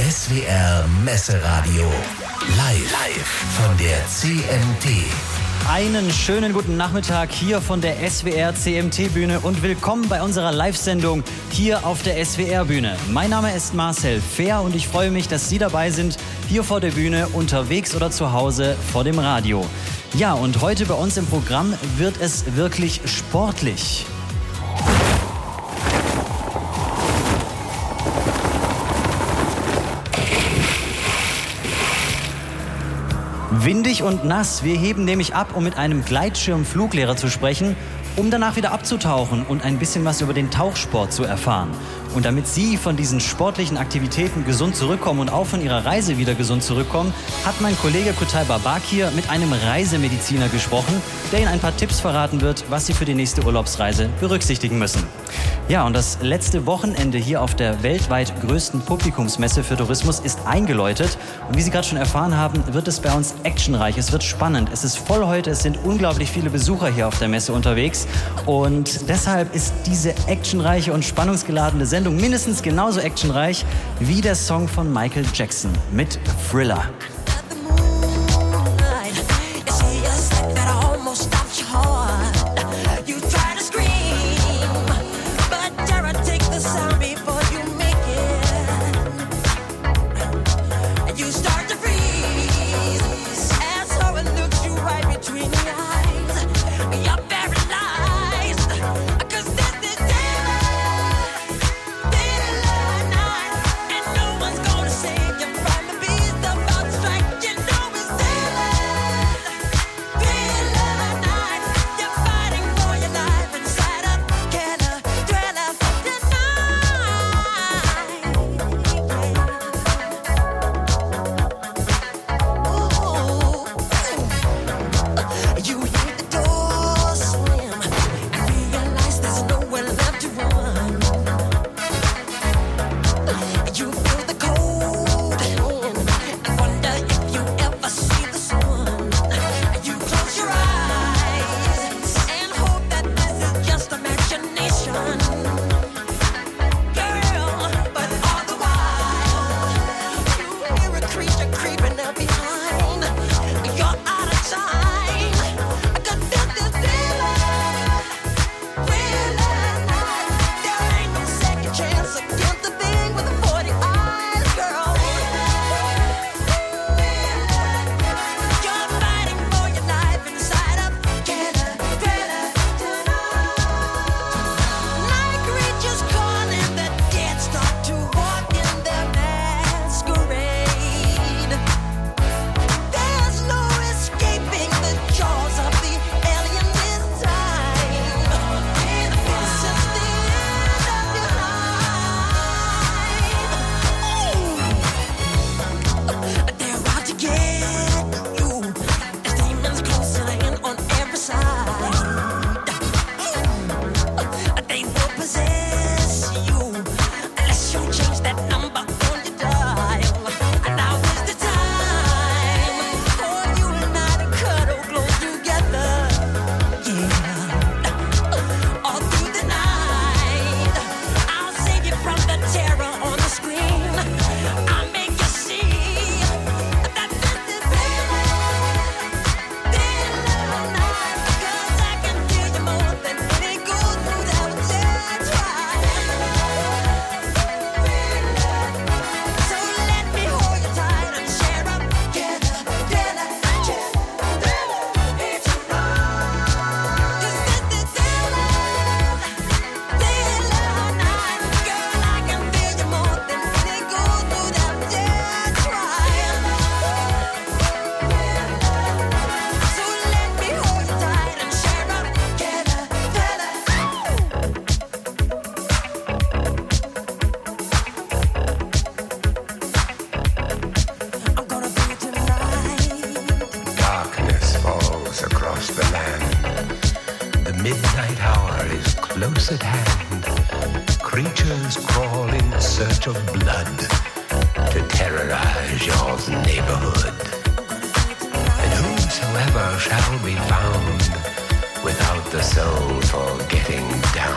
SWR Messeradio. Live von der CMT. Einen schönen guten Nachmittag hier von der SWR CMT-Bühne und willkommen bei unserer Live-Sendung hier auf der SWR-Bühne. Mein Name ist Marcel Fehr und ich freue mich, dass Sie dabei sind, hier vor der Bühne, unterwegs oder zu Hause vor dem Radio. Ja, und heute bei uns im Programm wird es wirklich sportlich. Windig und nass. Wir heben nämlich ab, um mit einem Gleitschirmfluglehrer zu sprechen, um danach wieder abzutauchen und ein bisschen was über den Tauchsport zu erfahren. Und damit Sie von diesen sportlichen Aktivitäten gesund zurückkommen und auch von Ihrer Reise wieder gesund zurückkommen, hat mein Kollege Kutay Babakir mit einem Reisemediziner gesprochen, der Ihnen ein paar Tipps verraten wird, was Sie für die nächste Urlaubsreise berücksichtigen müssen. Ja, und das letzte Wochenende hier auf der weltweit größten Publikumsmesse für Tourismus ist eingeläutet. Und wie Sie gerade schon erfahren haben, wird es bei uns actionreich. Es wird spannend. Es ist voll heute. Es sind unglaublich viele Besucher hier auf der Messe unterwegs. Und deshalb ist diese actionreiche und spannungsgeladene Sendung mindestens genauso actionreich wie der Song von Michael Jackson mit Thriller.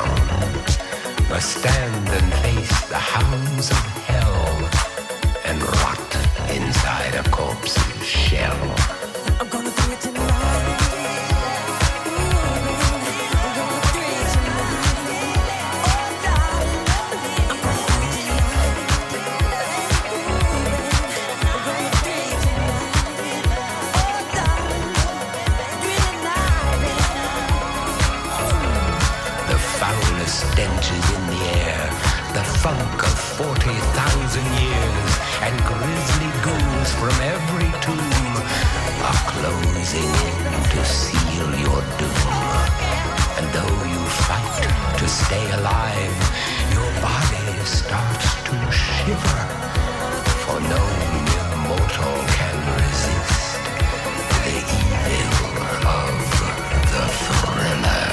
Must stand and face the hounds of hell and 1,000 years, and grisly ghouls from every tomb are closing in to seal your doom. And though you fight to stay alive, your body starts to shiver, for no mere mortal can resist the evil of the Thriller.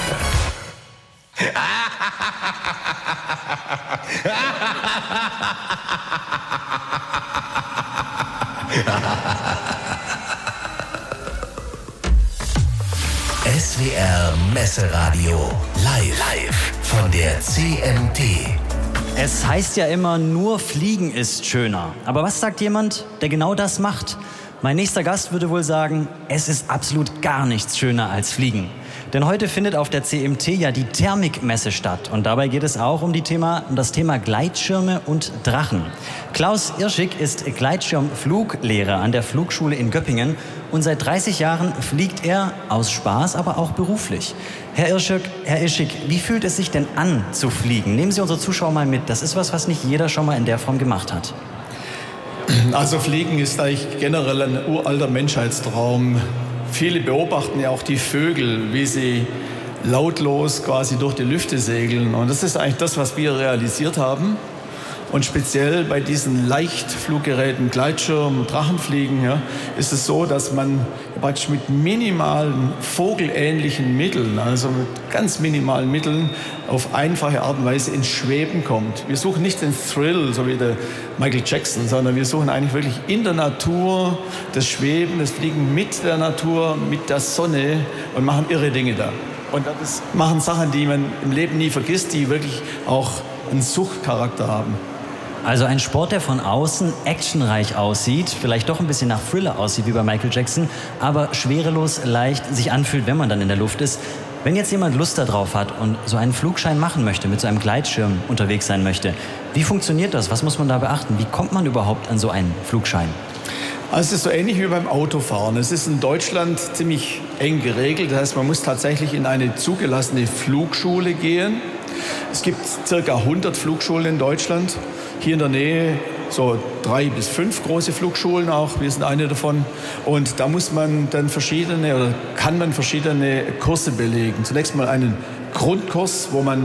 SWR Messeradio live von der CMT. Es heißt ja immer, nur Fliegen ist schöner. Aber was sagt jemand, der genau das macht? Mein nächster Gast würde wohl sagen, es ist absolut gar nichts schöner als Fliegen. Denn heute findet auf der CMT ja die Thermikmesse statt. Und dabei geht es auch um das Thema Gleitschirme und Drachen. Klaus Irschig ist Gleitschirmfluglehrer an der Flugschule in Göppingen. Und seit 30 Jahren fliegt er aus Spaß, aber auch beruflich. Herr Irschig, wie fühlt es sich denn an zu fliegen? Nehmen Sie unsere Zuschauer mal mit. Das ist was nicht jeder schon mal in der Form gemacht hat. Also Fliegen ist eigentlich generell ein uralter Menschheitstraum. Viele beobachten ja auch die Vögel, wie sie lautlos quasi durch die Lüfte segeln. Und das ist eigentlich das, was wir realisiert haben. Und speziell bei diesen Leichtfluggeräten, Gleitschirm, Drachenfliegen, ja, ist es so, dass man praktisch mit minimalen vogelähnlichen Mitteln, also mit ganz minimalen Mitteln, auf einfache Art und Weise ins Schweben kommt. Wir suchen nicht den Thrill, so wie der Michael Jackson, sondern wir suchen eigentlich wirklich in der Natur das Schweben, das Fliegen mit der Natur, mit der Sonne und machen irre Dinge da. Und das machen Sachen, die man im Leben nie vergisst, die wirklich auch einen Suchtcharakter haben. Also ein Sport, der von außen actionreich aussieht, vielleicht doch ein bisschen nach Thriller aussieht wie bei Michael Jackson, aber schwerelos leicht sich anfühlt, wenn man dann in der Luft ist. Wenn jetzt jemand Lust darauf hat und so einen Flugschein machen möchte, mit so einem Gleitschirm unterwegs sein möchte, wie funktioniert das? Was muss man da beachten? Wie kommt man überhaupt an so einen Flugschein? Also es ist so ähnlich wie beim Autofahren. Es ist in Deutschland ziemlich eng geregelt. Das heißt, man muss tatsächlich in eine zugelassene Flugschule gehen. Es gibt ca. 100 Flugschulen in Deutschland. Hier in der Nähe so 3 bis 5 große Flugschulen auch. Wir sind eine davon. Und da muss man dann kann man verschiedene Kurse belegen. Zunächst mal einen Grundkurs, wo man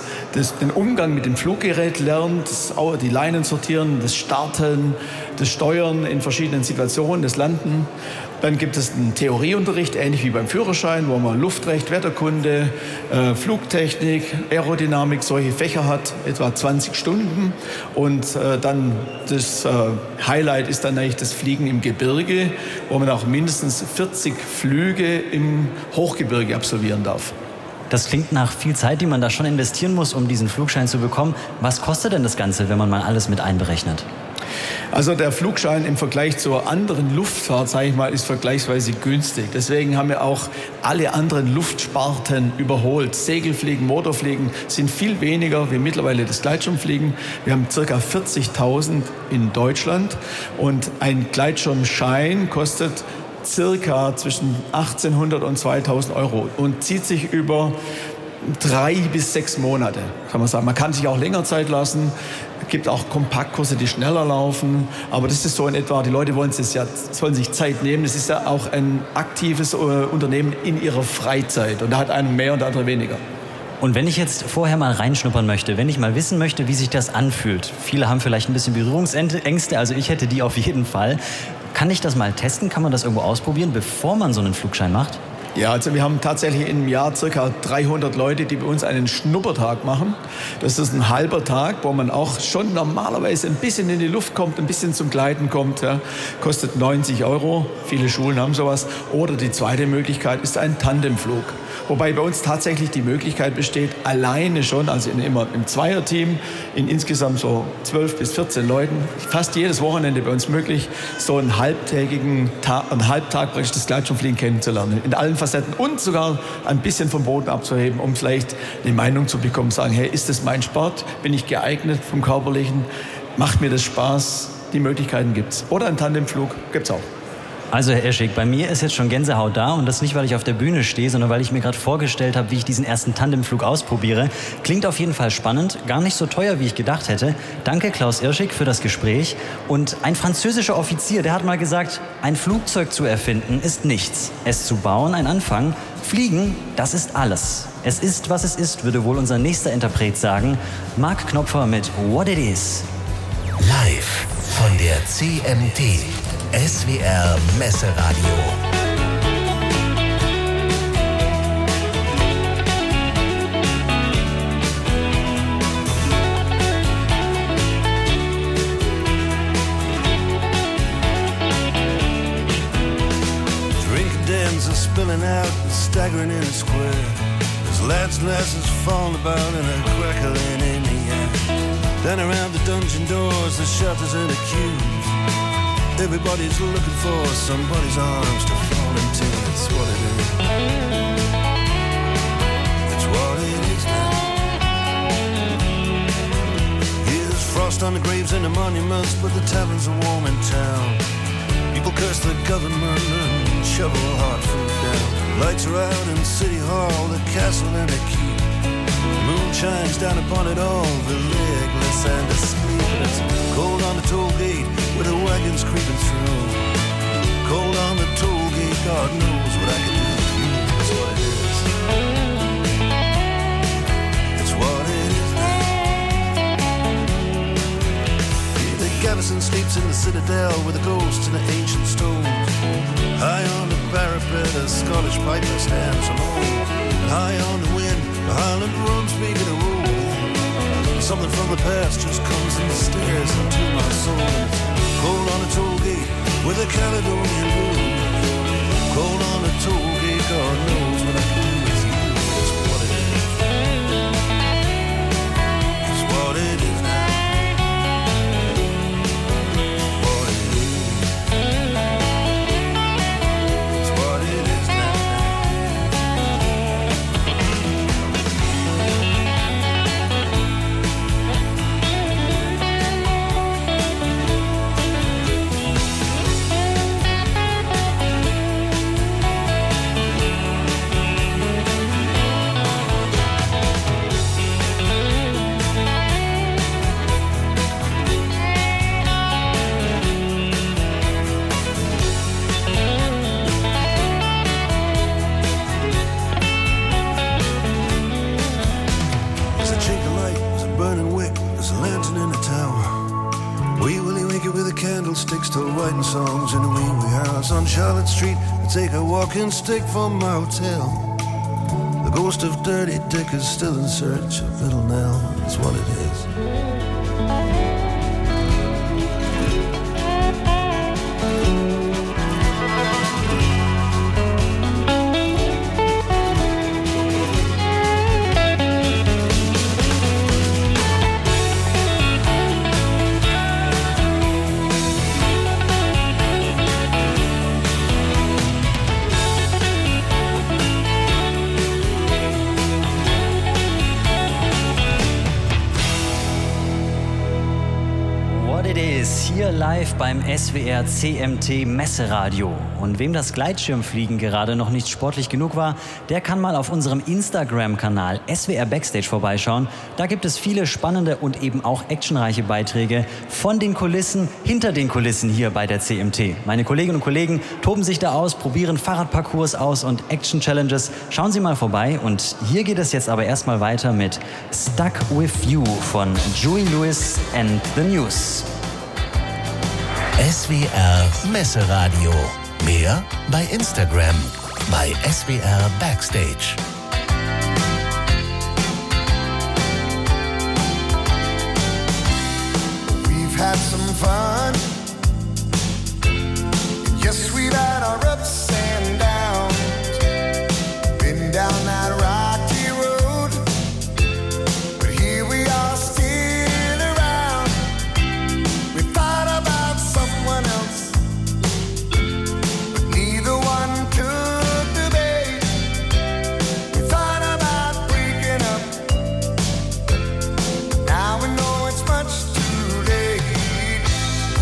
den Umgang mit dem Fluggerät lernt, die Leinen sortieren, das Starten, das Steuern in verschiedenen Situationen, das Landen. Dann gibt es einen Theorieunterricht, ähnlich wie beim Führerschein, wo man Luftrecht, Wetterkunde, Flugtechnik, Aerodynamik, solche Fächer hat, etwa 20 Stunden. Und dann das Highlight ist dann eigentlich das Fliegen im Gebirge, wo man auch mindestens 40 Flüge im Hochgebirge absolvieren darf. Das klingt nach viel Zeit, die man da schon investieren muss, um diesen Flugschein zu bekommen. Was kostet denn das Ganze, wenn man mal alles mit einberechnet? Also der Flugschein im Vergleich zur anderen Luftfahrt, sage ich mal, ist vergleichsweise günstig. Deswegen haben wir auch alle anderen Luftsparten überholt. Segelfliegen, Motorfliegen sind viel weniger wie mittlerweile das Gleitschirmfliegen. Wir haben ca. 40.000 in Deutschland und ein Gleitschirmschein kostet circa zwischen 1.800 und 2.000 Euro und zieht sich über 3 bis 6 Monate, kann man sagen. Man kann sich auch länger Zeit lassen. Es gibt auch Kompaktkurse, die schneller laufen. Aber das ist so in etwa, die Leute sollen sich Zeit nehmen. Das ist ja auch ein aktives Unternehmen in ihrer Freizeit. Und da hat einer mehr und der andere weniger. Und wenn ich jetzt vorher mal reinschnuppern möchte, wenn ich mal wissen möchte, wie sich das anfühlt. Viele haben vielleicht ein bisschen Berührungsängste, also ich hätte die auf jeden Fall. Kann ich das mal testen? Kann man das irgendwo ausprobieren, bevor man so einen Flugschein macht? Ja, also wir haben tatsächlich im Jahr ca. 300 Leute, die bei uns einen Schnuppertag machen. Das ist ein halber Tag, wo man auch schon normalerweise ein bisschen in die Luft kommt, ein bisschen zum Gleiten kommt. Ja. Kostet 90 Euro. Viele Schulen haben sowas. Oder die zweite Möglichkeit ist ein Tandemflug. Wobei bei uns tatsächlich die Möglichkeit besteht, alleine schon, also immer im Zweierteam, in insgesamt so 12 bis 14 Leuten, fast jedes Wochenende bei uns möglich, so einen Halbtag praktisch das Gleitschirmfliegen kennenzulernen. In allen Facetten und sogar ein bisschen vom Boden abzuheben, um vielleicht eine Meinung zu bekommen, sagen, hey, ist das mein Sport? Bin ich geeignet vom Körperlichen? Macht mir das Spaß? Die Möglichkeiten gibt's. Oder ein Tandemflug gibt's auch. Also Herr Eschig, bei mir ist jetzt schon Gänsehaut da und das nicht, weil ich auf der Bühne stehe, sondern weil ich mir gerade vorgestellt habe, wie ich diesen ersten Tandemflug ausprobiere. Klingt auf jeden Fall spannend, gar nicht so teuer, wie ich gedacht hätte. Danke Klaus Irschig für das Gespräch. Und ein französischer Offizier, der hat mal gesagt, ein Flugzeug zu erfinden ist nichts. Es zu bauen ein Anfang, fliegen, das ist alles. Es ist, was es ist, würde wohl unser nächster Interpret sagen. Mark Knopfler mit What It Is. Live von der CMT. SWR Messeradio. Drinking dens are spilling out and staggering in a square. There's lads and lasses falling about and a crackling in the air. Then around the dungeon doors, the shutters and the queues. Everybody's looking for somebody's arms to fall into. It's what it is. It's what it is now. Here's frost on the graves and the monuments, but the taverns are warm in town. People curse the government and shovel hard food down. Lights are out in City Hall, the castle and the keep. The moon shines down upon it all, the legless and asleep. And it's cold on the toll gate with the wagons creeping through. Cold on the toll gate, God knows what I can do to you. That's what it is. It's what it is now. Yeah, the garrison sleeps in the citadel with the ghosts and the ancient stones. High on the parapet, a Scottish piper stands alone. And high on the wind, the Highland drums making a roll. Something from the past just comes and stares into my soul. It's cold on a toll gate with a Caledonian blues. Cold on a toll gate, God knows what I can do with you. It's what it is. It's what it is now. What it is. It's what it is now. Candlesticks till writing songs in a wee house on Charlotte Street. I take a walking stick from my hotel. The ghost of Dirty Dick is still in search of Little Nell. That's what it is. Live beim SWR CMT Messeradio. Und wem das Gleitschirmfliegen gerade noch nicht sportlich genug war, der kann mal auf unserem Instagram-Kanal SWR Backstage vorbeischauen. Da gibt es viele spannende und eben auch actionreiche Beiträge von den Kulissen, hinter den Kulissen hier bei der CMT. Meine Kolleginnen und Kollegen toben sich da aus, probieren Fahrradparcours aus und Action-Challenges. Schauen Sie mal vorbei und hier geht es jetzt aber erstmal weiter mit Stuck With You von Joey Lewis and the News. SWR Messeradio. Mehr bei Instagram bei SWR Backstage. We've had some fun. Yes, we've had our ups and downs. Been down that rocky road, but here we are still around. We thought about someone else, but neither one took the bait. We thought about breaking up, now we know it's much too late.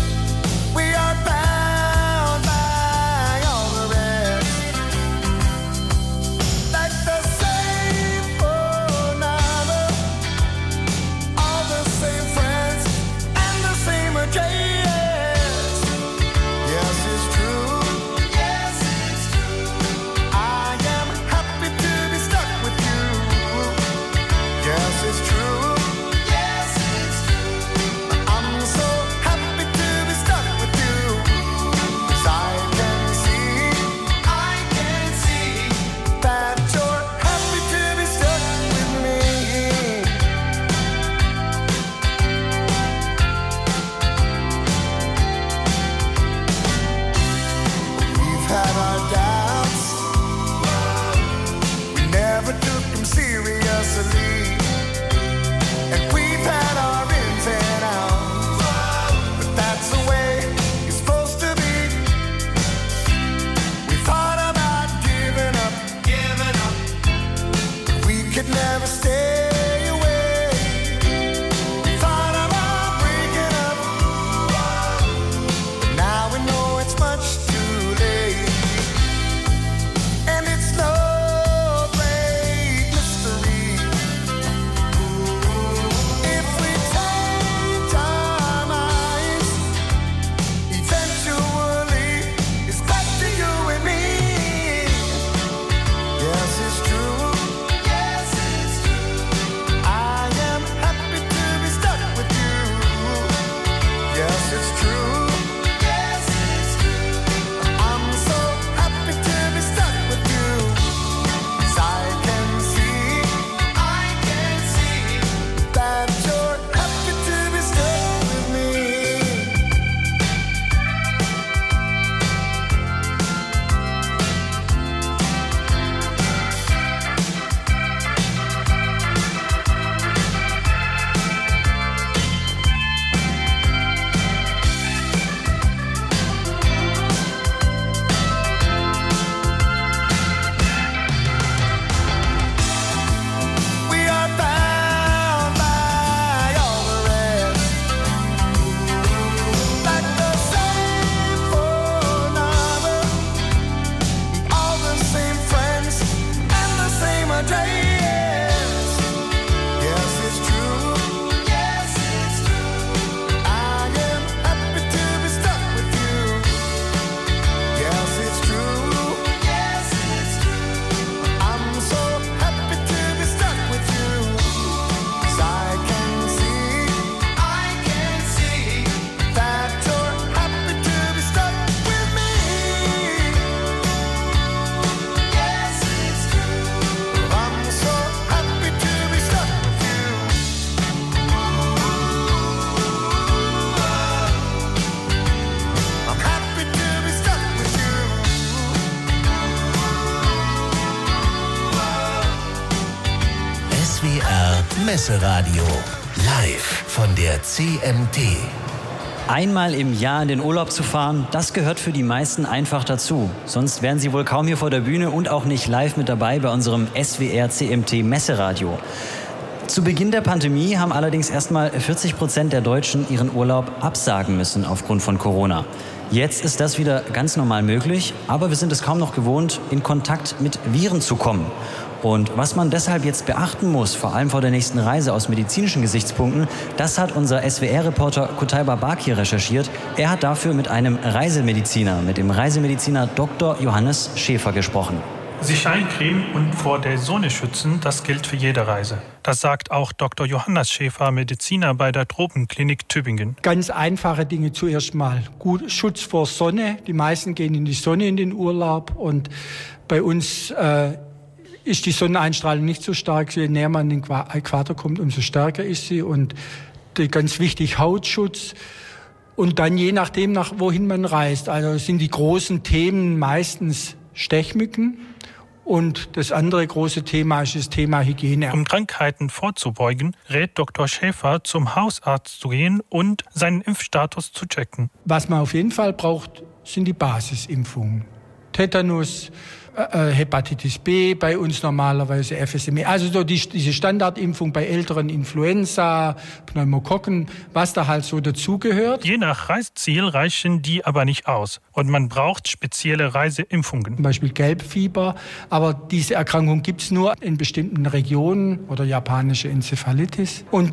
Messeradio. Live von der CMT. Einmal im Jahr in den Urlaub zu fahren, das gehört für die meisten einfach dazu. Sonst wären sie wohl kaum hier vor der Bühne und auch nicht live mit dabei bei unserem SWR CMT Messeradio. Zu Beginn der Pandemie haben allerdings erstmal 40% der Deutschen ihren Urlaub absagen müssen aufgrund von Corona. Jetzt ist das wieder ganz normal möglich, aber wir sind es kaum noch gewohnt, in Kontakt mit Viren zu kommen. Und was man deshalb jetzt beachten muss, vor allem vor der nächsten Reise aus medizinischen Gesichtspunkten, das hat unser SWR-Reporter Kutaiba Bakir recherchiert. Er hat dafür mit einem Reisemediziner, mit dem Reisemediziner Dr. Johannes Schäfer gesprochen. Sich eincremen und vor der Sonne schützen, das gilt für jede Reise. Das sagt auch Dr. Johannes Schäfer, Mediziner bei der Tropenklinik Tübingen. Ganz einfache Dinge zuerst mal. Gut, Schutz vor Sonne. Die meisten gehen in die Sonne in den Urlaub und bei uns ist die Sonneneinstrahlung nicht so stark. Je näher man an den Äquator kommt, umso stärker ist sie. Und ganz wichtig, Hautschutz. Und dann je nachdem, wohin man reist. Also sind die großen Themen meistens Stechmücken. Und das andere große Thema ist das Thema Hygiene. Um Krankheiten vorzubeugen, rät Dr. Schäfer, zum Hausarzt zu gehen und seinen Impfstatus zu checken. Was man auf jeden Fall braucht, sind die Basisimpfungen. Tetanus, Hepatitis B, bei uns normalerweise FSME. Also so diese Standardimpfung bei älteren Influenza, Pneumokokken, was da halt so dazugehört. Je nach Reiseziel reichen die aber nicht aus. Und man braucht spezielle Reiseimpfungen. Zum Beispiel Gelbfieber. Aber diese Erkrankung gibt's nur in bestimmten Regionen oder japanische Enzephalitis. Und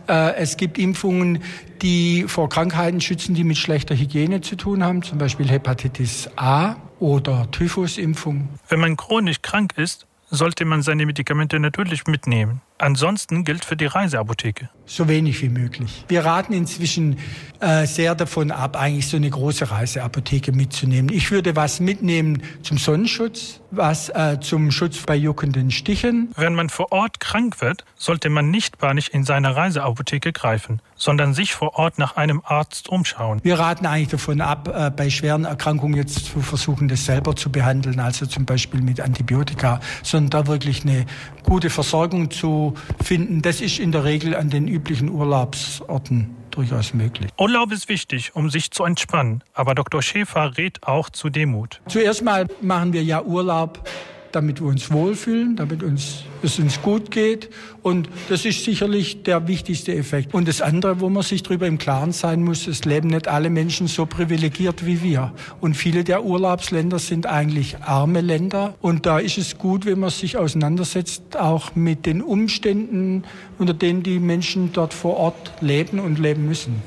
es gibt Impfungen, die vor Krankheiten schützen, die mit schlechter Hygiene zu tun haben. Zum Beispiel Hepatitis A oder Typhusimpfung. Wenn man chronisch krank ist, sollte man seine Medikamente natürlich mitnehmen. Ansonsten gilt für die Reiseapotheke: so wenig wie möglich. Wir raten inzwischen sehr davon ab, eigentlich so eine große Reiseapotheke mitzunehmen. Ich würde was mitnehmen zum Sonnenschutz, was zum Schutz bei juckenden Stichen. Wenn man vor Ort krank wird, sollte man nicht panisch in seine Reiseapotheke greifen, sondern sich vor Ort nach einem Arzt umschauen. Wir raten eigentlich davon ab, bei schweren Erkrankungen jetzt zu versuchen, das selber zu behandeln, also zum Beispiel mit Antibiotika, sondern da wirklich eine gute Versorgung zu finden. Das ist in der Regel an den üblichen Urlaubsorten durchaus möglich. Urlaub ist wichtig, um sich zu entspannen, aber Dr. Schäfer rät auch zu Demut. Zuerst mal machen wir ja Urlaub, damit wir uns wohlfühlen, damit es uns gut geht. Und das ist sicherlich der wichtigste Effekt. Und das andere, wo man sich darüber im Klaren sein muss, es leben nicht alle Menschen so privilegiert wie wir. Und viele der Urlaubsländer sind eigentlich arme Länder. Und da ist es gut, wenn man sich auseinandersetzt, auch mit den Umständen, unter denen die Menschen dort vor Ort leben und leben müssen.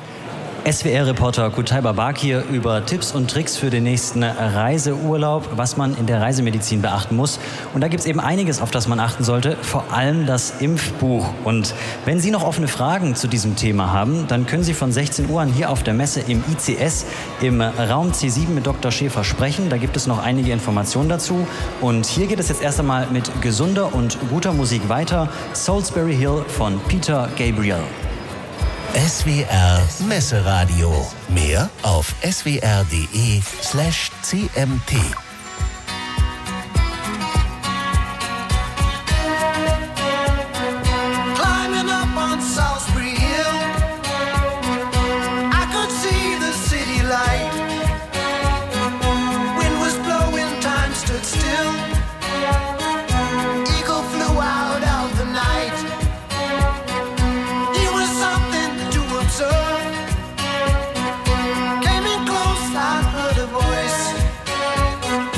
SWR-Reporter Kutaiba Bakir über Tipps und Tricks für den nächsten Reiseurlaub, was man in der Reisemedizin beachten muss. Und da gibt es eben einiges, auf das man achten sollte, vor allem das Impfbuch. Und wenn Sie noch offene Fragen zu diesem Thema haben, dann können Sie von 16 Uhr an hier auf der Messe im ICS im Raum C7 mit Dr. Schäfer sprechen. Da gibt es noch einige Informationen dazu. Und hier geht es jetzt erst einmal mit gesunder und guter Musik weiter. Salisbury Hill von Peter Gabriel. SWR Messeradio. Mehr auf swr.de/cmt. Climbing up on Salisbury Hill, I could see the city light. Wind was blowing, time stood still. Eagle flew out of the night. He was something to observe. Came in close, I heard a voice.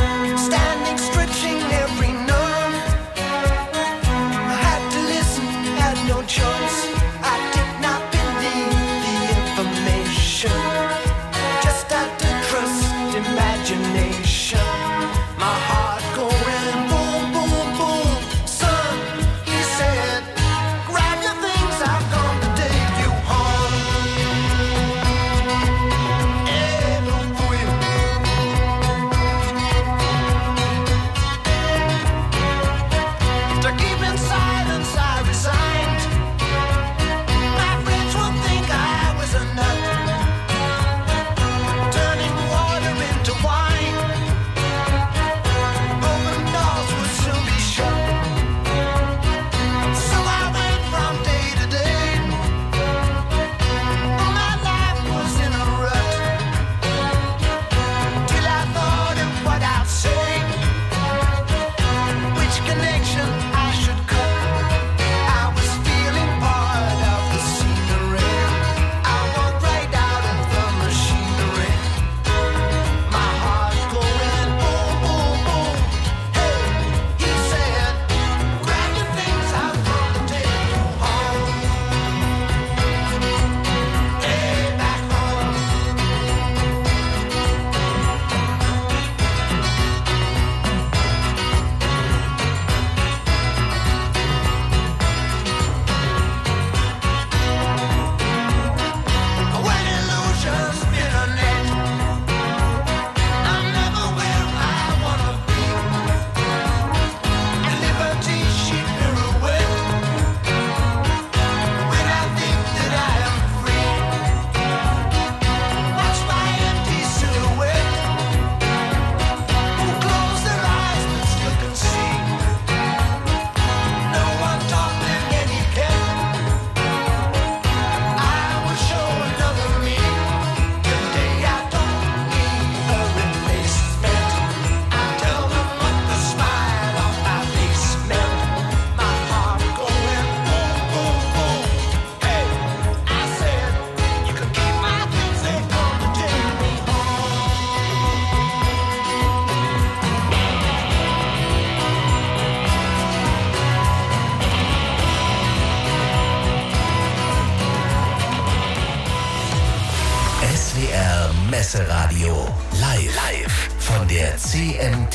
SWR Messeradio. Live von der CMT.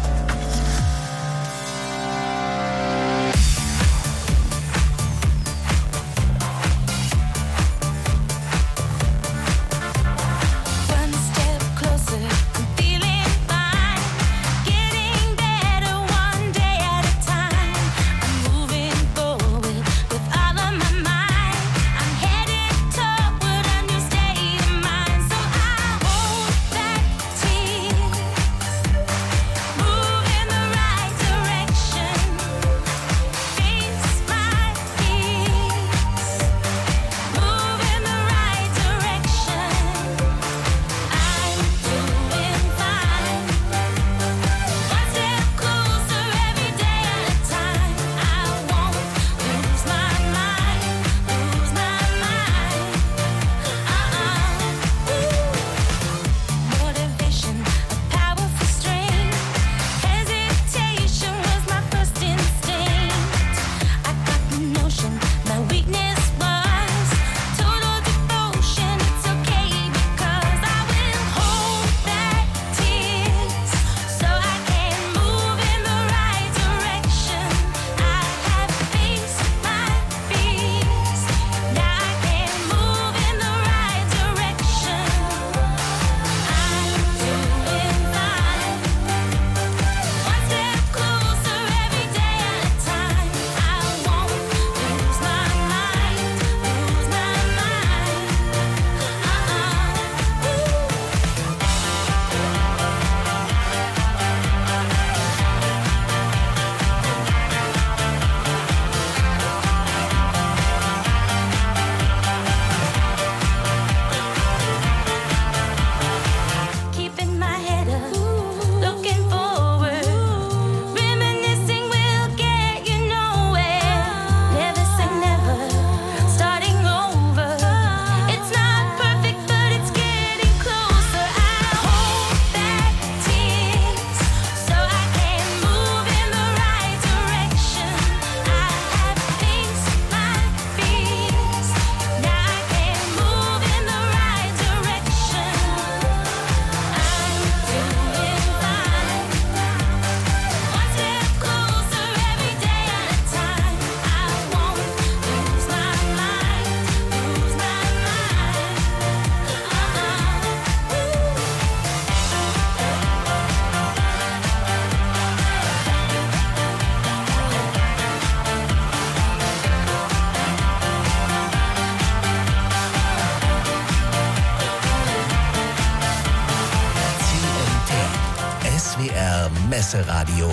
SWR Messeradio.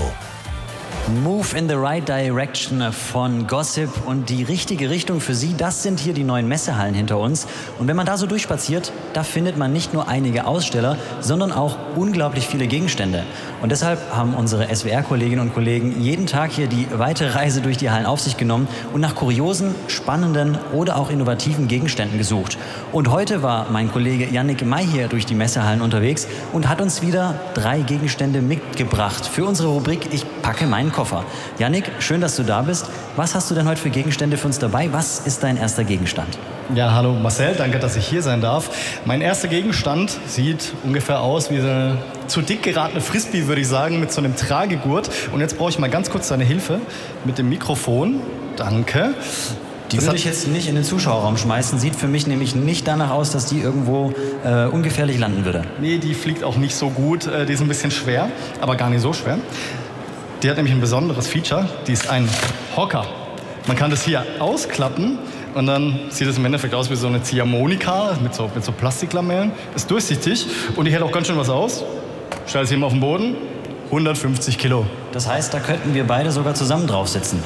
Move in the Right Direction von Gossip und die richtige Richtung für Sie, das sind hier die neuen Messehallen hinter uns. Und wenn man da so durchspaziert, da findet man nicht nur einige Aussteller, sondern auch unglaublich viele Gegenstände. Und deshalb haben unsere SWR-Kolleginnen und Kollegen jeden Tag hier die weite Reise durch die Hallen auf sich genommen und nach kuriosen, spannenden oder auch innovativen Gegenständen gesucht. Und heute war mein Kollege Yannick May hier durch die Messehallen unterwegs und hat uns wieder 3 Gegenstände mitgebracht für unsere Rubrik Ich packe meinen Koffer. Yannick, schön, dass du da bist. Was hast du denn heute für Gegenstände für uns dabei? Was ist dein erster Gegenstand? Ja, hallo Marcel, danke, dass ich hier sein darf. Mein erster Gegenstand sieht ungefähr aus wie eine zu dick geratene Frisbee, würde ich sagen, mit so einem Tragegurt. Und jetzt brauche ich mal ganz kurz deine Hilfe mit dem Mikrofon. Danke. Die würde ich jetzt nicht in den Zuschauerraum schmeißen. Sieht für mich nämlich nicht danach aus, dass die irgendwo ungefährlich landen würde. Nee, die fliegt auch nicht so gut. Die ist ein bisschen schwer, aber gar nicht so schwer. Die hat nämlich ein besonderes Feature. Die ist ein Hocker. Man kann das hier ausklappen und dann sieht es im Endeffekt aus wie so eine Ziehharmonika mit so Plastiklamellen. Ist durchsichtig und die hält auch ganz schön was aus. Stell sie mal auf den Boden. 150 Kilo. Das heißt, da könnten wir beide sogar zusammen drauf sitzen.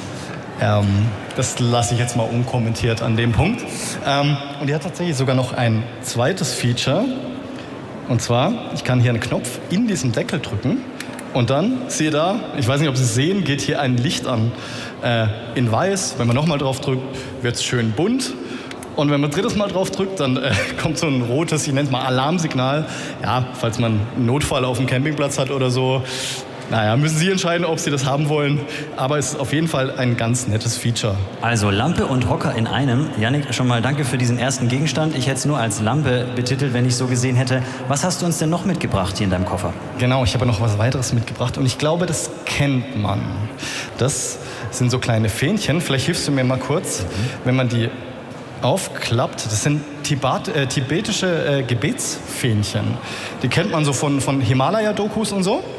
Das lasse ich jetzt mal unkommentiert an dem Punkt. Und die hat tatsächlich sogar noch ein zweites Feature. Und zwar, ich kann hier einen Knopf in diesen Deckel drücken. Und dann, siehe da, ich weiß nicht, ob Sie es sehen, geht hier ein Licht an. In weiß, wenn man nochmal drauf drückt, wird es schön bunt. Und wenn man drittes Mal drauf drückt, dann kommt so ein rotes, ich nenne es mal Alarmsignal. Ja, falls man einen Notfall auf dem Campingplatz hat oder so. Naja, müssen Sie entscheiden, ob Sie das haben wollen. Aber es ist auf jeden Fall ein ganz nettes Feature. Also Lampe und Hocker in einem. Yannick, schon mal danke für diesen ersten Gegenstand. Ich hätte es nur als Lampe betitelt, wenn ich so gesehen hätte. Was hast du uns denn noch mitgebracht hier in deinem Koffer? Genau, ich habe noch was weiteres mitgebracht. Und ich glaube, das kennt man. Das sind so kleine Fähnchen. Vielleicht hilfst du mir mal kurz, wenn man die aufklappt. Das sind tibetische Gebetsfähnchen. Die kennt man so von Himalaya-Dokus und so.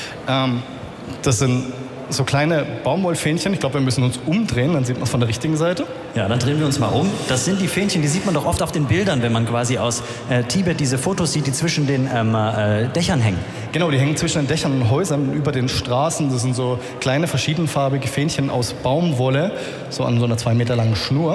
Das sind so kleine Baumwollfähnchen. Ich glaube, wir müssen uns umdrehen, dann sieht man es von der richtigen Seite. Ja, dann drehen wir uns mal um. Das sind die Fähnchen, die sieht man doch oft auf den Bildern, wenn man quasi aus Tibet diese Fotos sieht, die zwischen den Dächern hängen. Genau, die hängen zwischen den Dächern und Häusern über den Straßen. Das sind so kleine verschiedenfarbige Fähnchen aus Baumwolle, so an so einer 2 Meter langen Schnur.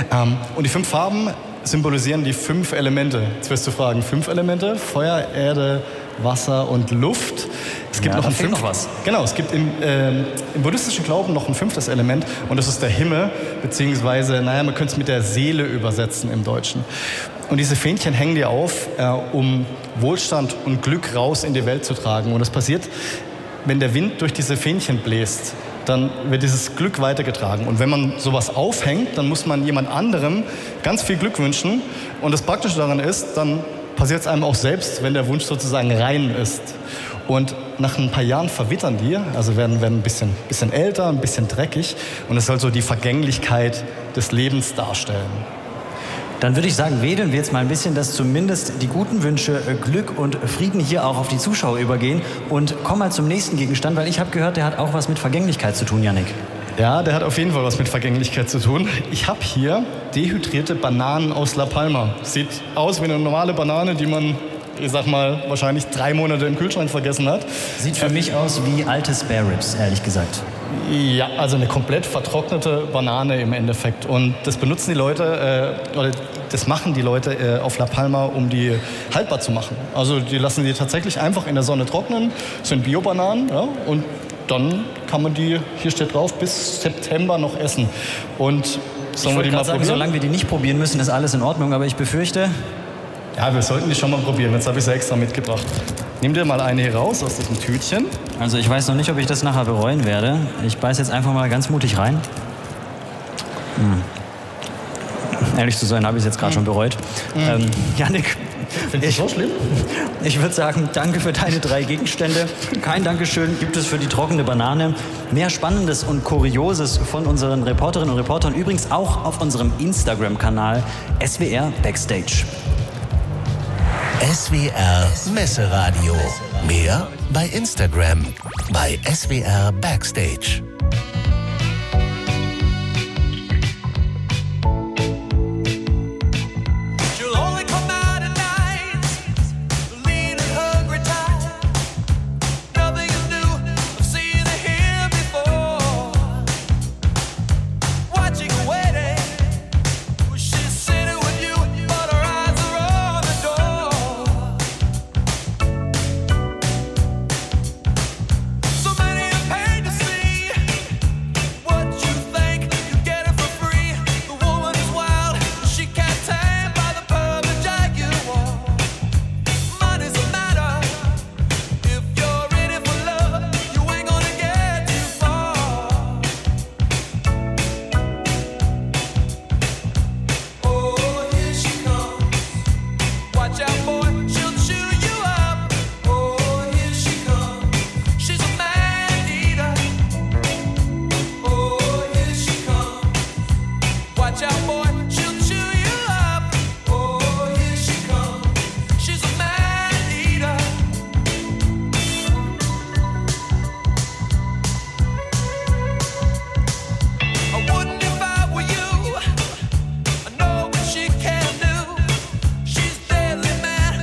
Und die 5 Farben symbolisieren die 5 Elemente. Jetzt wirst du fragen, 5 Elemente? Feuer, Erde, Wasser und Luft. Es gibt noch was. Genau, es gibt im buddhistischen Glauben noch ein 5. Element und das ist der Himmel, beziehungsweise, man könnte es mit der Seele übersetzen im Deutschen. Und diese Fähnchen hängen dir auf, um Wohlstand und Glück raus in die Welt zu tragen. Und das passiert, wenn der Wind durch diese Fähnchen bläst, dann wird dieses Glück weitergetragen. Und wenn man sowas aufhängt, dann muss man jemand anderem ganz viel Glück wünschen. Und das Praktische daran ist, dann passiert es einem auch selbst, wenn der Wunsch sozusagen rein ist. Und nach ein paar Jahren verwittern die, also werden ein bisschen älter, ein bisschen dreckig. Und es soll so die Vergänglichkeit des Lebens darstellen. Dann würde ich sagen, wedeln wir jetzt mal ein bisschen, dass zumindest die guten Wünsche, Glück und Frieden hier auch auf die Zuschauer übergehen. Und komm mal zum nächsten Gegenstand, weil ich habe gehört, der hat auch was mit Vergänglichkeit zu tun, Yannick. Ja, der hat auf jeden Fall was mit Vergänglichkeit zu tun. Ich habe hier dehydrierte Bananen aus La Palma. Sieht aus wie eine normale Banane, die man, ich sag mal, wahrscheinlich 3 Monate im Kühlschrank vergessen hat. Sieht für mich aus wie alte Spare Ribs, ehrlich gesagt. Ja, also eine komplett vertrocknete Banane im Endeffekt. Und das benutzen die Leute, oder das machen die Leute auf La Palma, um die haltbar zu machen. Also die lassen die tatsächlich einfach in der Sonne trocknen, das sind Bio-Bananen, ja, und dann kann man die, hier steht drauf, bis September noch essen. Und sollen wir die mal probieren? Solange wir die nicht probieren müssen, ist alles in Ordnung, aber ich befürchte... Ja, wir sollten die schon mal probieren. Jetzt habe ich sie extra mitgebracht. Nimm dir mal eine hier raus aus diesem Tütchen. Also ich weiß noch nicht, ob ich das nachher bereuen werde. Ich beiß jetzt einfach mal ganz mutig rein. Ehrlich zu sein, habe ich es jetzt gerade schon bereut. Yannick, findest du so schlimm? Ich würde sagen, danke für deine 3 Gegenstände. Kein Dankeschön gibt es für die trockene Banane. Mehr Spannendes und Kurioses von unseren Reporterinnen und Reportern übrigens auch auf unserem Instagram-Kanal SWR Backstage. SWR Messeradio. Mehr bei Instagram bei SWR Backstage. Man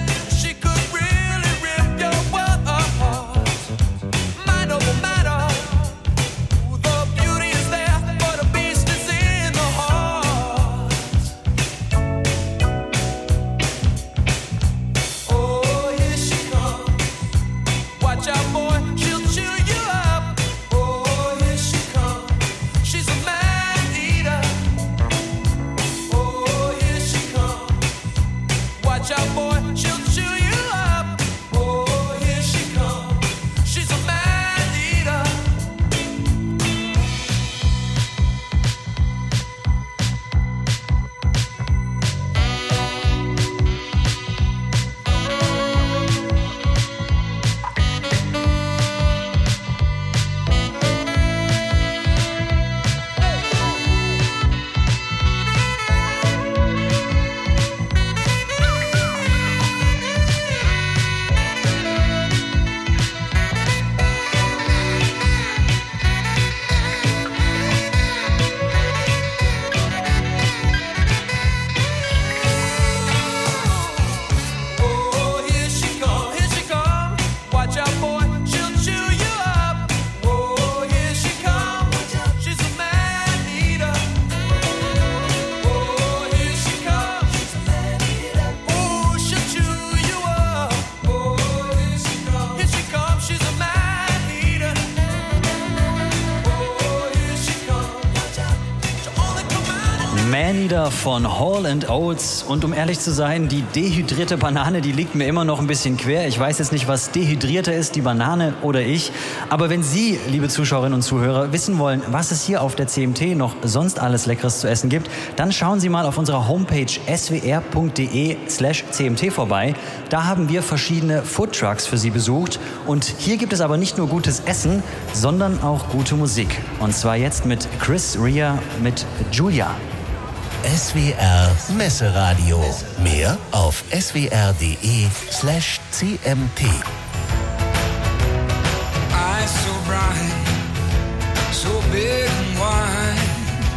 Maneater von Hall & Oates. Und um ehrlich zu sein, die dehydrierte Banane, die liegt mir immer noch ein bisschen quer. Ich weiß jetzt nicht, was dehydrierter ist, die Banane oder ich. Aber wenn Sie, liebe Zuschauerinnen und Zuhörer, wissen wollen, was es hier auf der CMT noch sonst alles Leckeres zu essen gibt, dann schauen Sie mal auf unserer Homepage swr.de/cmt vorbei. Da haben wir verschiedene Foodtrucks für Sie besucht. Und hier gibt es aber nicht nur gutes Essen, sondern auch gute Musik. Und zwar jetzt mit Chris Rea mit Julia. SWR Messeradio. Mehr auf swr.de/cmt. Eyes so bright, so big and wide,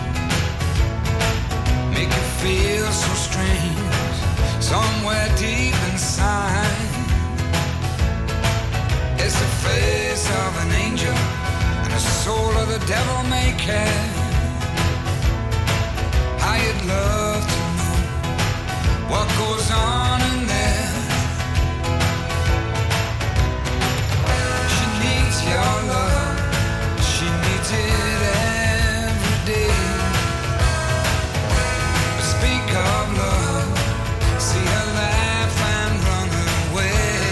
make it feel so strange, somewhere deep inside. It's the face of an angel and the soul of the devil may care. I'd love to know what goes on in there. She needs your love, she needs it every day. But speak of love, see her laugh and run away.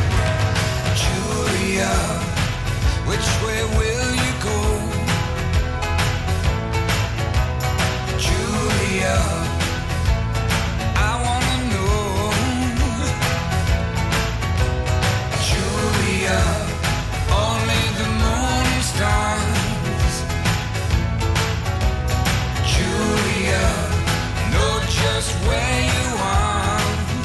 Julia, which way will you go? Julia, I wanna know. Julia, only the moon and stars. Julia, know just where you are.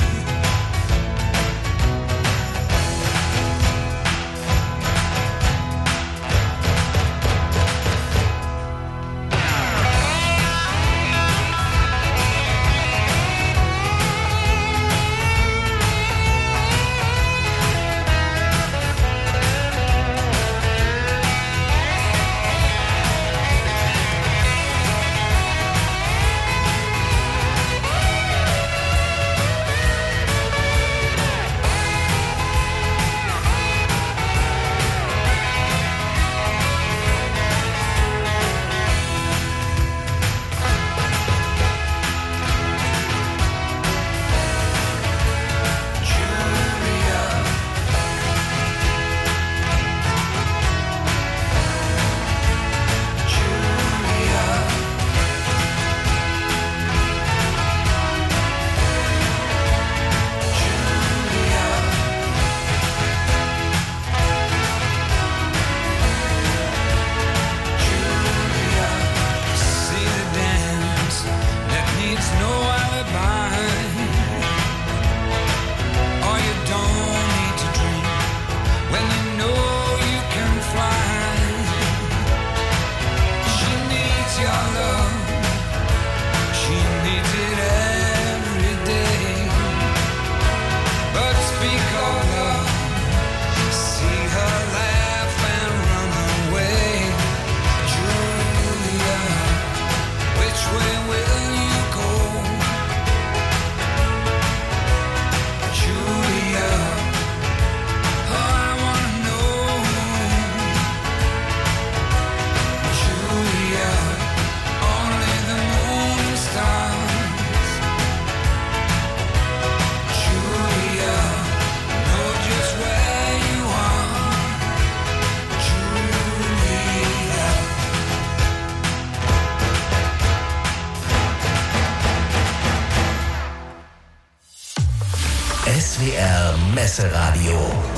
SWR Messeradio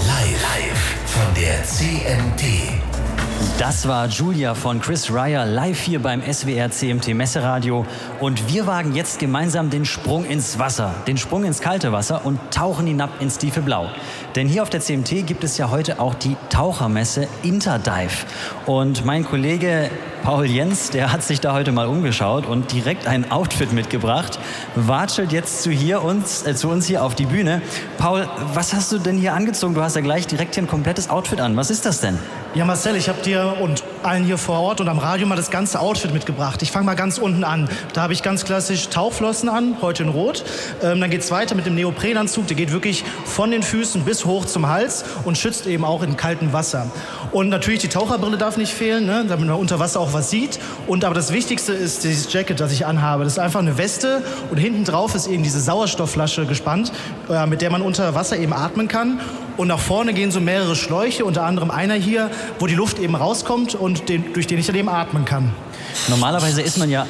live von der CMT. Das war Julia von Chris Rea live hier beim SWR CMT Messeradio. Und wir wagen jetzt gemeinsam den Sprung ins Wasser, den Sprung ins kalte Wasser und tauchen hinab ins tiefe Blau. Denn hier auf der CMT gibt es ja heute auch die Tauchermesse Interdive. Und mein Kollege Paul Jens, der hat sich da heute mal umgeschaut und direkt ein Outfit mitgebracht, watschelt jetzt zu uns hier auf die Bühne. Paul, was hast du denn hier angezogen? Du hast ja gleich direkt hier ein komplettes Outfit an. Was ist das denn? Ja, Marcel, ich habe dir und allen hier vor Ort und am Radio mal das ganze Outfit mitgebracht. Ich fange mal ganz unten an. Da habe ich ganz klassisch Tauchflossen an, heute in Rot. Dann geht es weiter mit dem Neoprenanzug. Der geht wirklich von den Füßen bis hoch zum Hals und schützt eben auch in kaltem Wasser. Und natürlich die Taucherbrille darf nicht fehlen, ne, damit man unter Wasser auch was sieht. Und aber das Wichtigste ist dieses Jacket, das ich anhabe. Das ist einfach eine Weste und hinten drauf ist eben diese Sauerstoffflasche gespannt, mit der man unter Wasser eben atmen kann. Und nach vorne gehen so mehrere Schläuche, unter anderem einer hier, wo die Luft eben rauskommt und durch den ich dann eben atmen kann. Normalerweise ist man ja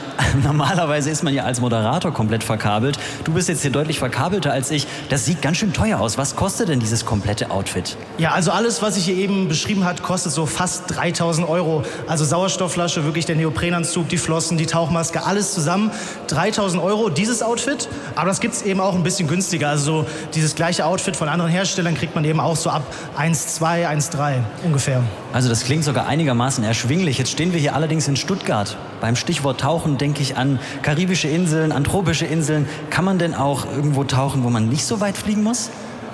als Moderator komplett verkabelt. Du bist jetzt hier deutlich verkabelter als ich. Das sieht ganz schön teuer aus. Was kostet denn dieses komplette Outfit? Ja, also alles, was ich hier eben beschrieben habe, kostet so fast 3.000 €. Also Sauerstoffflasche, wirklich der Neoprenanzug, die Flossen, die Tauchmaske, alles zusammen 3.000 € dieses Outfit. Aber das gibt es eben auch ein bisschen günstiger. Also so dieses gleiche Outfit von anderen Herstellern kriegt man eben auch so ab 1,2, 1,3 ungefähr. Also das klingt sogar einigermaßen erschwinglich. Jetzt stehen wir hier allerdings in Stuttgart. Beim Stichwort Tauchen denke ich an karibische Inseln, an tropische Inseln. Kann man denn auch irgendwo tauchen, wo man nicht so weit fliegen muss?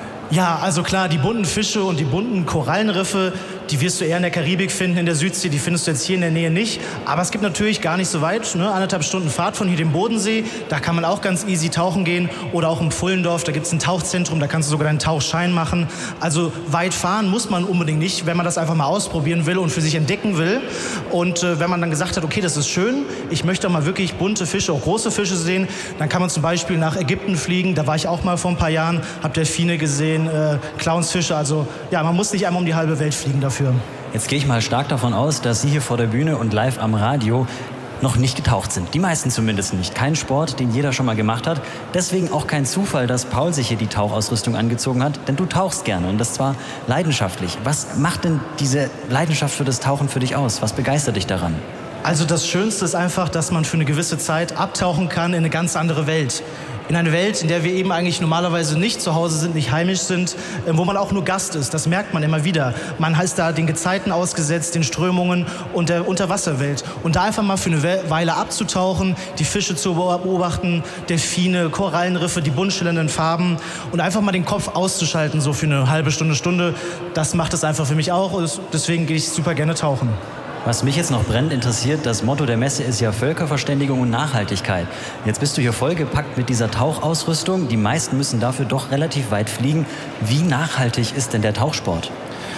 Ja, also klar, die bunten Fische und die bunten Korallenriffe, die wirst du eher in der Karibik finden, in der Südsee, die findest du jetzt hier in der Nähe nicht. Aber es gibt natürlich gar nicht so weit, ne, 1,5 Stunden Fahrt von hier dem Bodensee, da kann man auch ganz easy tauchen gehen. Oder auch im Pfullendorf, da gibt es ein Tauchzentrum, da kannst du sogar deinen Tauchschein machen. Also weit fahren muss man unbedingt nicht, wenn man das einfach mal ausprobieren will und für sich entdecken will. Und wenn man dann gesagt hat, okay, das ist schön, ich möchte auch mal wirklich bunte Fische, auch große Fische sehen, dann kann man zum Beispiel nach Ägypten fliegen. Da war ich auch mal vor ein paar Jahren, habe Delfine gesehen, Clownsfische. Also ja, man muss nicht einmal um die halbe Welt fliegen dafür. Jetzt gehe ich mal stark davon aus, dass Sie hier vor der Bühne und live am Radio noch nicht getaucht sind. Die meisten zumindest nicht. Kein Sport, den jeder schon mal gemacht hat. Deswegen auch kein Zufall, dass Paul sich hier die Tauchausrüstung angezogen hat. Denn du tauchst gerne und das zwar leidenschaftlich. Was macht denn diese Leidenschaft für das Tauchen für dich aus? Was begeistert dich daran? Also das Schönste ist einfach, dass man für eine gewisse Zeit abtauchen kann in eine ganz andere Welt. In eine Welt, in der wir eben eigentlich normalerweise nicht zu Hause sind, nicht heimisch sind, wo man auch nur Gast ist. Das merkt man immer wieder. Man ist da den Gezeiten ausgesetzt, den Strömungen und der Unterwasserwelt. Und da einfach mal für eine Weile abzutauchen, die Fische zu beobachten, Delfine, Korallenriffe, die bunt schillernden Farben und einfach mal den Kopf auszuschalten, so für eine halbe Stunde, das macht es einfach für mich auch. Und deswegen gehe ich super gerne tauchen. Was mich jetzt noch brennend interessiert, das Motto der Messe ist ja Völkerverständigung und Nachhaltigkeit. Jetzt bist du hier vollgepackt mit dieser Tauchausrüstung. Die meisten müssen dafür doch relativ weit fliegen. Wie nachhaltig ist denn der Tauchsport?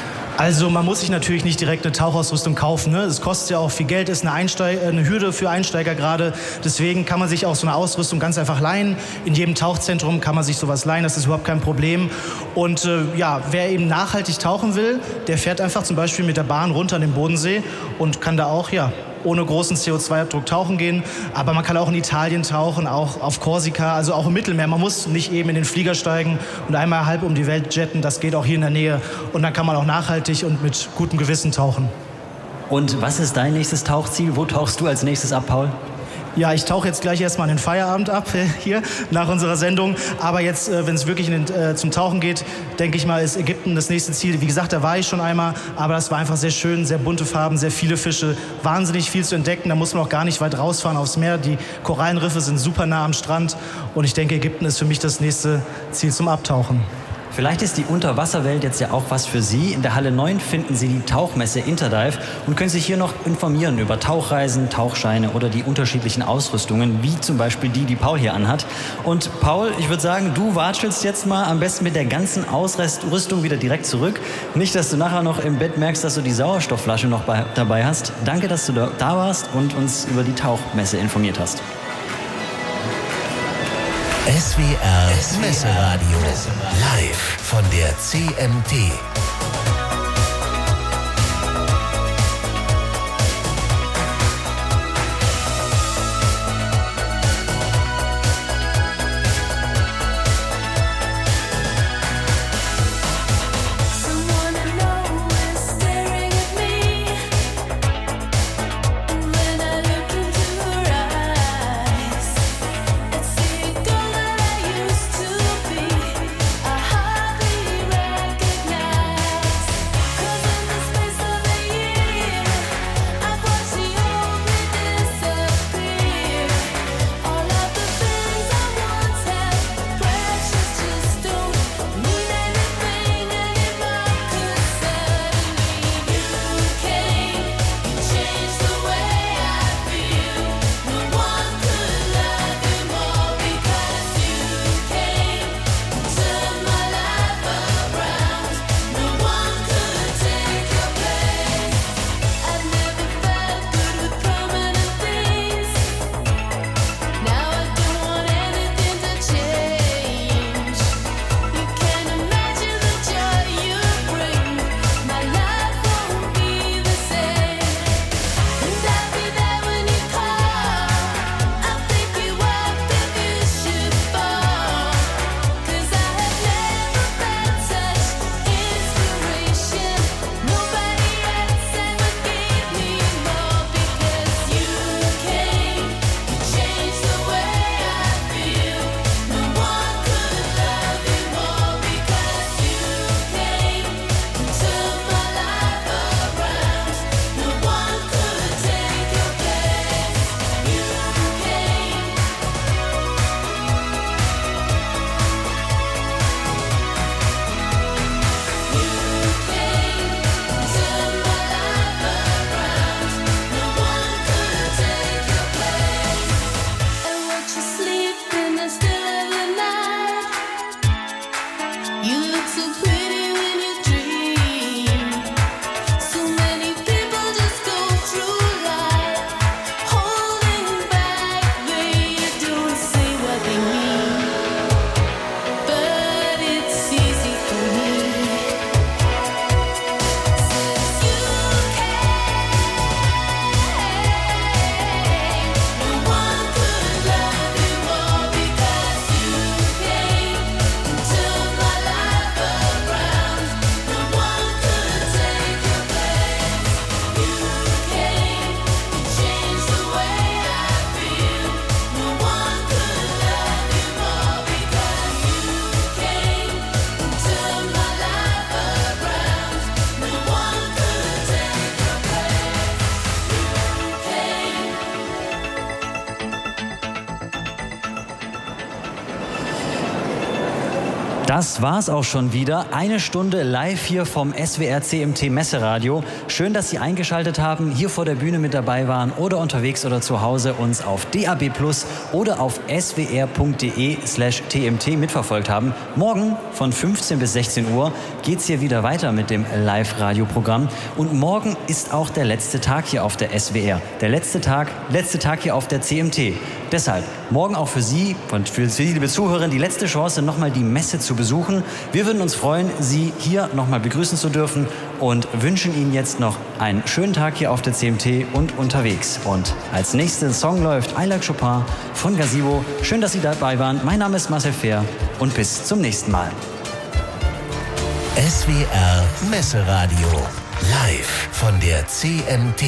Also man muss sich natürlich nicht direkt eine Tauchausrüstung kaufen. Ne? Es kostet ja auch viel Geld, ist eine Hürde für Einsteiger gerade. Deswegen kann man sich auch so eine Ausrüstung ganz einfach leihen. In jedem Tauchzentrum kann man sich sowas leihen, das ist überhaupt kein Problem. Und wer eben nachhaltig tauchen will, der fährt einfach zum Beispiel mit der Bahn runter an den Bodensee und kann da auch ohne großen CO2-Abdruck tauchen gehen. Aber man kann auch in Italien tauchen, auch auf Korsika, also auch im Mittelmeer. Man muss nicht eben in den Flieger steigen und einmal halb um die Welt jetten. Das geht auch hier in der Nähe. Und dann kann man auch nachhaltig und mit gutem Gewissen tauchen. Und was ist dein nächstes Tauchziel? Wo tauchst du als nächstes ab, Paul? Ja, ich tauche jetzt gleich erstmal den Feierabend ab hier nach unserer Sendung. Aber jetzt, wenn es wirklich zum Tauchen geht, denke ich mal, ist Ägypten das nächste Ziel. Wie gesagt, da war ich schon einmal, aber das war einfach sehr schön, sehr bunte Farben, sehr viele Fische, wahnsinnig viel zu entdecken. Da muss man auch gar nicht weit rausfahren aufs Meer. Die Korallenriffe sind super nah am Strand und ich denke, Ägypten ist für mich das nächste Ziel zum Abtauchen. Vielleicht ist die Unterwasserwelt jetzt ja auch was für Sie. In der Halle 9 finden Sie die Tauchmesse Interdive und können sich hier noch informieren über Tauchreisen, Tauchscheine oder die unterschiedlichen Ausrüstungen, wie zum Beispiel die Paul hier anhat. Und Paul, ich würde sagen, du watschelst jetzt mal am besten mit der ganzen Ausrüstung wieder direkt zurück. Nicht, dass du nachher noch im Bett merkst, dass du die Sauerstoffflasche noch dabei hast. Danke, dass du da warst und uns über die Tauchmesse informiert hast. SWR Messeradio live von der CMT. Recognize Das war's auch schon wieder. Eine Stunde live hier vom SWR CMT Messeradio. Schön, dass Sie eingeschaltet haben, hier vor der Bühne mit dabei waren oder unterwegs oder zu Hause uns auf DAB+ oder auf swr.de/tmt mitverfolgt haben. Morgen von 15 bis 16 Uhr geht's hier wieder weiter mit dem Live-Radio-Programm. Und morgen ist auch der letzte Tag hier auf der SWR. Der letzte Tag hier auf der CMT. Deshalb morgen auch für Sie und für Sie, liebe Zuhörer, die letzte Chance, nochmal die Messe zu besuchen. Wir würden uns freuen, Sie hier nochmal begrüßen zu dürfen und wünschen Ihnen jetzt noch einen schönen Tag hier auf der CMT und unterwegs. Und als nächster Song läuft I Like Chopin von Gazebo. Schön, dass Sie dabei waren. Mein Name ist Marcel Fehr und bis zum nächsten Mal. SWR Messeradio, live von der CMT.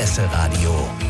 Messeradio